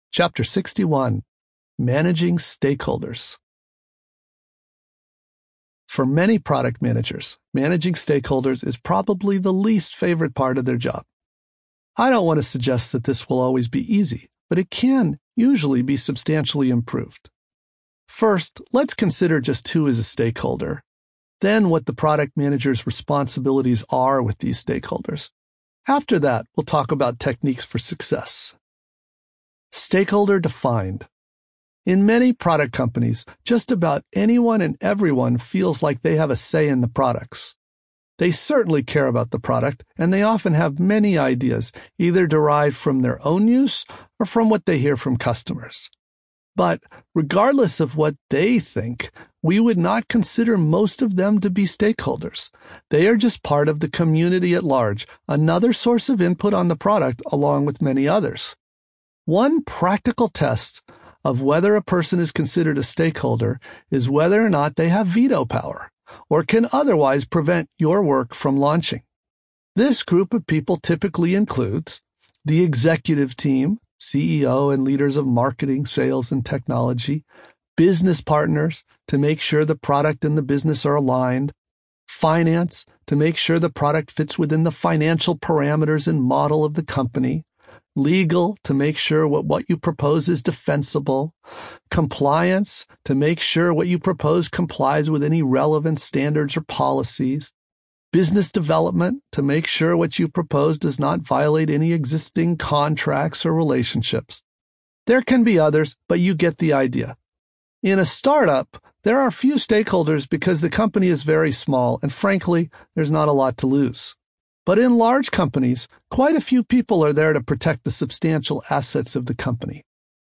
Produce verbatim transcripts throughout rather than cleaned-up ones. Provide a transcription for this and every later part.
Chapter sixty-one, Managing Stakeholders. For many product managers, managing stakeholders is probably the least favorite part of their job. I don't want to suggest that this will always be easy, but it can usually be substantially improved. First, let's consider just who is a stakeholder, then what the product manager's responsibilities are with these stakeholders. After that, we'll talk about techniques for success. Stakeholder defined. In many product companies, just about anyone and everyone feels like they have a say in the products. They certainly care about the product, and they often have many ideas, either derived from their own use or from what they hear from customers. But regardless of what they think, we would not consider most of them to be stakeholders. They are just part of the community at large, another source of input on the product along with many others. One practical test of whether a person is considered a stakeholder is whether or not they have veto power or can otherwise prevent your work from launching. This group of people typically includes the executive team, C E O and leaders of marketing, sales, and technology, business partners to make sure the product and the business are aligned, finance to make sure the product fits within the financial parameters and model of the company, legal to make sure what, what you propose is defensible, compliance to make sure what you propose complies with any relevant standards or policies, business development to make sure what you propose does not violate any existing contracts or relationships. There can be others, but you get the idea. In a startup, there are few stakeholders because the company is very small and frankly, there's not a lot to lose. But in large companies, quite a few people are there to protect the substantial assets of the company.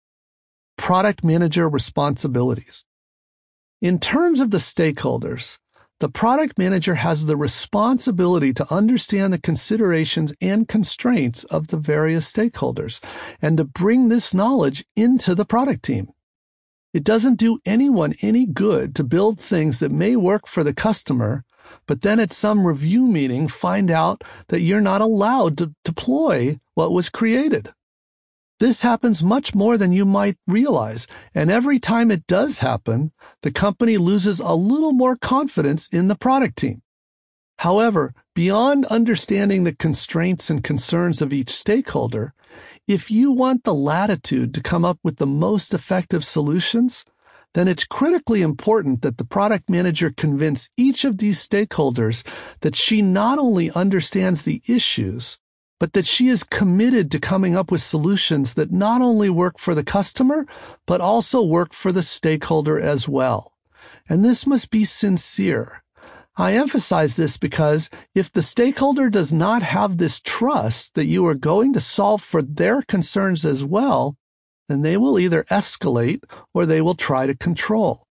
Product manager responsibilities. In terms of the stakeholders, the product manager has the responsibility to understand the considerations and constraints of the various stakeholders and to bring this knowledge into the product team. It doesn't do anyone any good to build things that may work for the customer, but then at some review meeting find out that you're not allowed to deploy what was created. This happens much more than you might realize, and every time it does happen, the company loses a little more confidence in the product team. However, beyond understanding the constraints and concerns of each stakeholder, if you want the latitude to come up with the most effective solutions, then it's critically important that the product manager convince each of these stakeholders that she not only understands the issues, but that she is committed to coming up with solutions that not only work for the customer, but also work for the stakeholder as well. And this must be sincere. I emphasize this because if the stakeholder does not have this trust that you are going to solve for their concerns as well, then they will either escalate or they will try to control.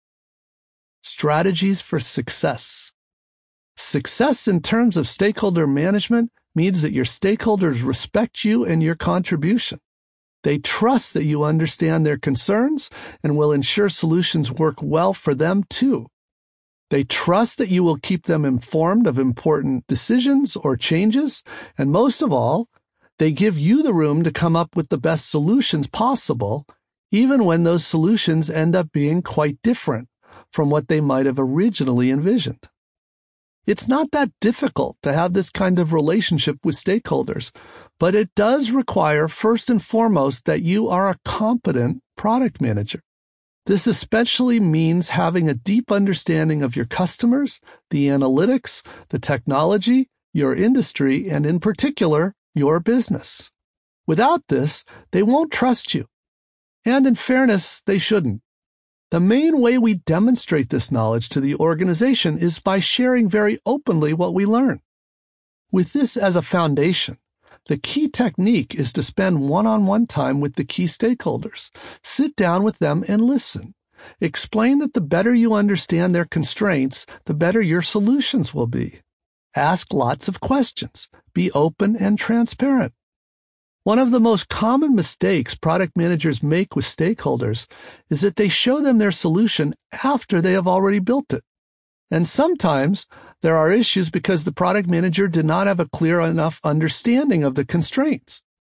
Strategies for success. Success in terms of stakeholder management means that your stakeholders respect you and your contribution. They trust that you understand their concerns and will ensure solutions work well for them too. They trust that you will keep them informed of important decisions or changes, and most of all, they give you the room to come up with the best solutions possible, even when those solutions end up being quite different from what they might have originally envisioned. It's not that difficult to have this kind of relationship with stakeholders, but it does require first and foremost that you are a competent product manager. This especially means having a deep understanding of your customers, the analytics, the technology, your industry, and in particular, your business. Without this, they won't trust you. And in fairness, they shouldn't. The main way we demonstrate this knowledge to the organization is by sharing very openly what we learn. With this as a foundation, the key technique is to spend one-on-one time with the key stakeholders. Sit down with them and listen. Explain that the better you understand their constraints, the better your solutions will be. Ask lots of questions. Be open and transparent. One of the most common mistakes product managers make with stakeholders is that they show them their solution after they have already built it. And sometimes there are issues because the product manager did not have a clear enough understanding of the constraints.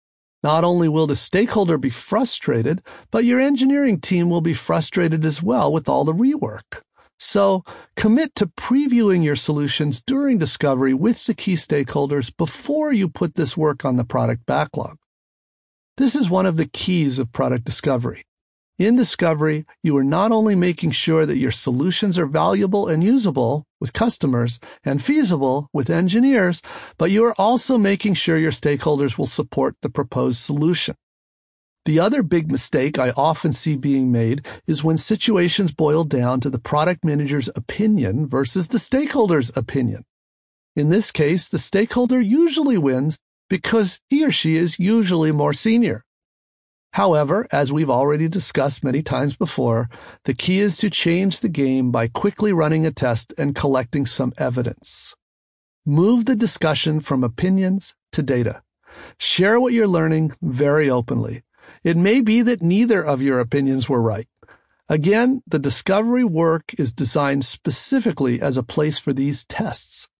Not only will the stakeholder be frustrated, but your engineering team will be frustrated as well with all the rework. So, commit to previewing your solutions during discovery with the key stakeholders before you put this work on the product backlog. This is one of the keys of product discovery. In discovery, you are not only making sure that your solutions are valuable and usable with customers and feasible with engineers, but you are also making sure your stakeholders will support the proposed solution. The other big mistake I often see being made is when situations boil down to the product manager's opinion versus the stakeholder's opinion. In this case, the stakeholder usually wins because he or she is usually more senior. However, as we've already discussed many times before, the key is to change the game by quickly running a test and collecting some evidence. Move the discussion from opinions to data. Share what you're learning very openly. It may be that neither of your opinions were right. Again, the discovery work is designed specifically as a place for these tests.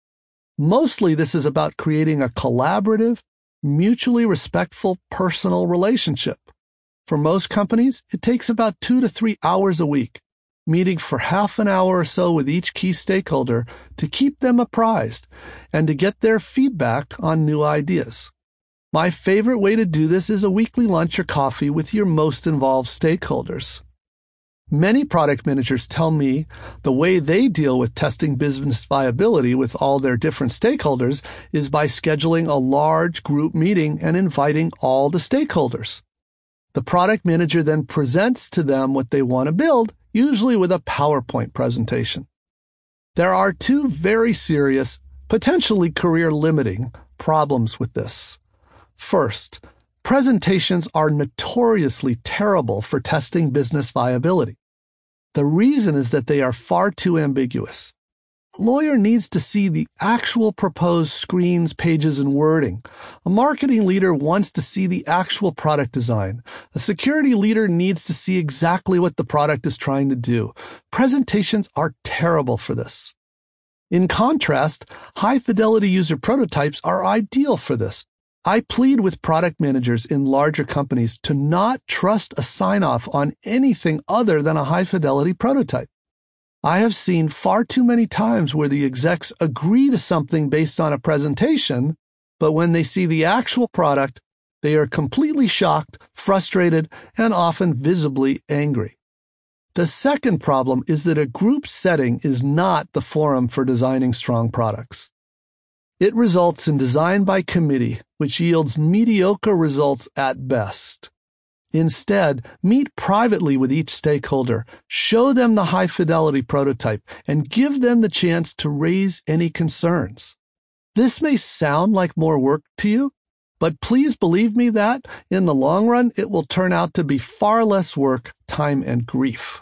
Mostly this is about creating a collaborative, mutually respectful personal relationship. For most companies, it takes about two to three hours a week, meeting for half an hour or so with each key stakeholder to keep them apprised and to get their feedback on new ideas. My favorite way to do this is a weekly lunch or coffee with your most involved stakeholders. Many product managers tell me the way they deal with testing business viability with all their different stakeholders is by scheduling a large group meeting and inviting all the stakeholders. The product manager then presents to them what they want to build, usually with a PowerPoint presentation. There are two very serious, potentially career-limiting problems with this. First, presentations are notoriously terrible for testing business viability. The reason is that they are far too ambiguous. A lawyer needs to see the actual proposed screens, pages, and wording. A marketing leader wants to see the actual product design. A security leader needs to see exactly what the product is trying to do. Presentations are terrible for this. In contrast, high-fidelity user prototypes are ideal for this. I plead with product managers in larger companies to not trust a sign-off on anything other than a high-fidelity prototype. I have seen far too many times where the execs agree to something based on a presentation, but when they see the actual product, they are completely shocked, frustrated, and often visibly angry. The second problem is that a group setting is not the forum for designing strong products. It results in design by committee, which yields mediocre results at best. Instead, meet privately with each stakeholder, show them the high-fidelity prototype, and give them the chance to raise any concerns. This may sound like more work to you, but please believe me that, in the long run, it will turn out to be far less work, time, and grief.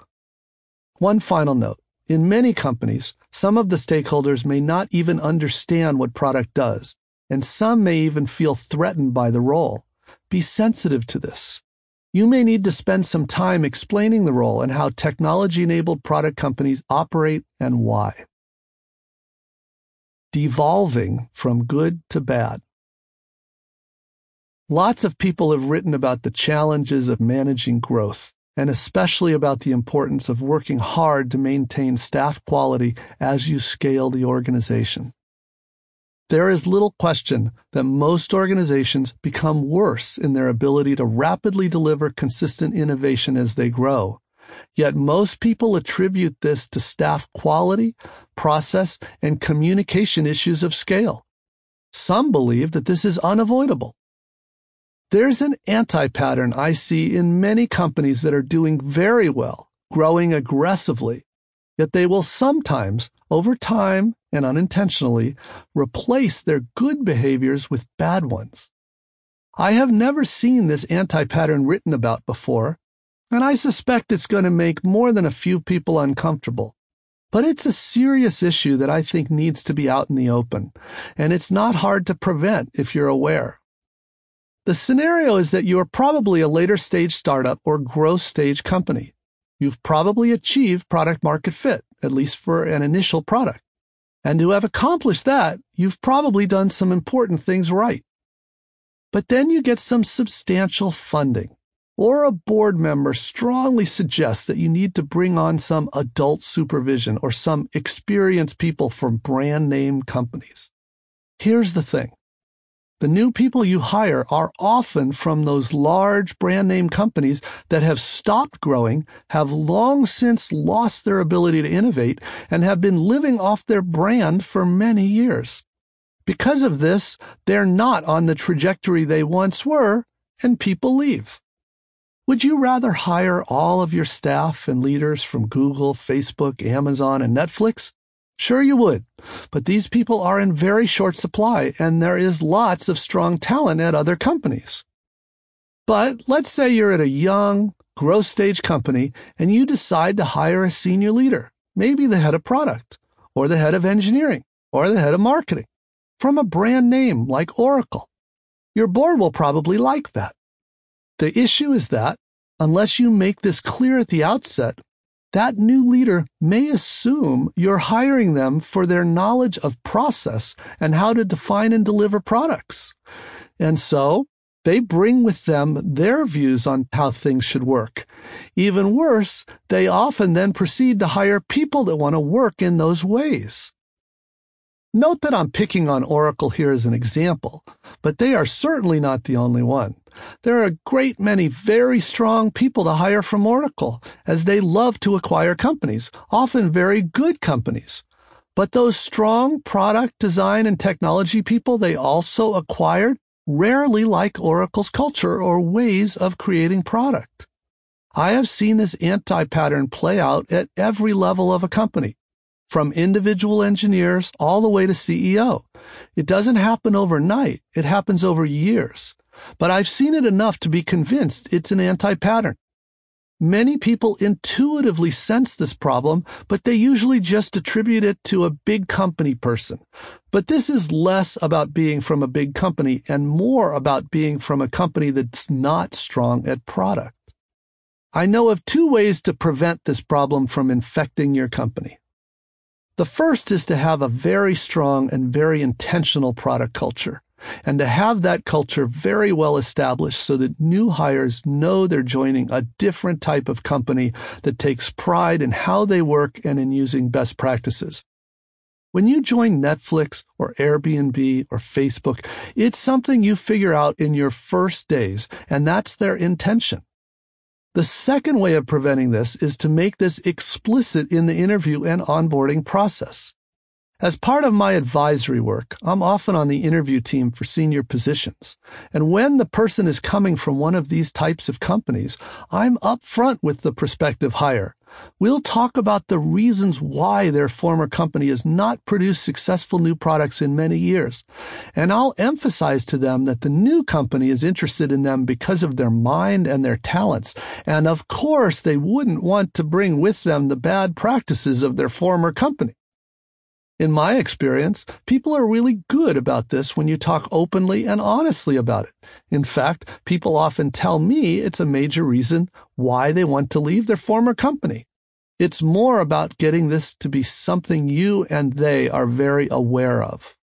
One final note. In many companies, some of the stakeholders may not even understand what product does, and some may even feel threatened by the role. Be sensitive to this. You may need to spend some time explaining the role and how technology-enabled product companies operate and why. Devolving from good to bad. Lots of people have written about the challenges of managing growth, and especially about the importance of working hard to maintain staff quality as you scale the organization. There is little question that most organizations become worse in their ability to rapidly deliver consistent innovation as they grow. Yet most people attribute this to staff quality, process, and communication issues of scale. Some believe that this is unavoidable. There's an anti-pattern I see in many companies that are doing very well, growing aggressively, yet they will sometimes, over time and unintentionally, replace their good behaviors with bad ones. I have never seen this anti-pattern written about before, and I suspect it's going to make more than a few people uncomfortable. But it's a serious issue that I think needs to be out in the open, and it's not hard to prevent if you're aware. The scenario is that you are probably a later stage startup or growth stage company. You've probably achieved product market fit, at least for an initial product. And to have accomplished that, you've probably done some important things right. But then you get some substantial funding, or a board member strongly suggests that you need to bring on some adult supervision or some experienced people from brand name companies. Here's the thing. The new people you hire are often from those large brand name companies that have stopped growing, have long since lost their ability to innovate, and have been living off their brand for many years. Because of this, they're not on the trajectory they once were, and people leave. Would you rather hire all of your staff and leaders from Google, Facebook, Amazon, and Netflix? Sure you would, but these people are in very short supply, and there is lots of strong talent at other companies. But let's say you're at a young, growth stage company, and you decide to hire a senior leader, maybe the head of product, or the head of engineering, or the head of marketing, from a brand name like Oracle. Your board will probably like that. The issue is that, unless you make this clear at the outset, that new leader may assume you're hiring them for their knowledge of process and how to define and deliver products. And so, they bring with them their views on how things should work. Even worse, they often then proceed to hire people that want to work in those ways. Note that I'm picking on Oracle here as an example, but they are certainly not the only one. There are a great many very strong people to hire from Oracle, as they love to acquire companies, often very good companies. But those strong product design and technology people they also acquired rarely like Oracle's culture or ways of creating product. I have seen this anti-pattern play out at every level of a company, from individual engineers all the way to C E O. It doesn't happen overnight. It happens over years. But I've seen it enough to be convinced it's an anti-pattern. Many people intuitively sense this problem, but they usually just attribute it to a big company person. But this is less about being from a big company and more about being from a company that's not strong at product. I know of two ways to prevent this problem from infecting your company. The first is to have a very strong and very intentional product culture, and to have that culture very well established so that new hires know they're joining a different type of company that takes pride in how they work and in using best practices. When you join Netflix or Airbnb or Facebook, it's something you figure out in your first days, and that's their intention. The second way of preventing this is to make this explicit in the interview and onboarding process. As part of my advisory work, I'm often on the interview team for senior positions. And when the person is coming from one of these types of companies, I'm upfront with the prospective hire. We'll talk about the reasons why their former company has not produced successful new products in many years. And I'll emphasize to them that the new company is interested in them because of their mind and their talents. And of course, they wouldn't want to bring with them the bad practices of their former company. In my experience, people are really good about this when you talk openly and honestly about it. In fact, people often tell me it's a major reason why they want to leave their former company. It's more about getting this to be something you and they are very aware of.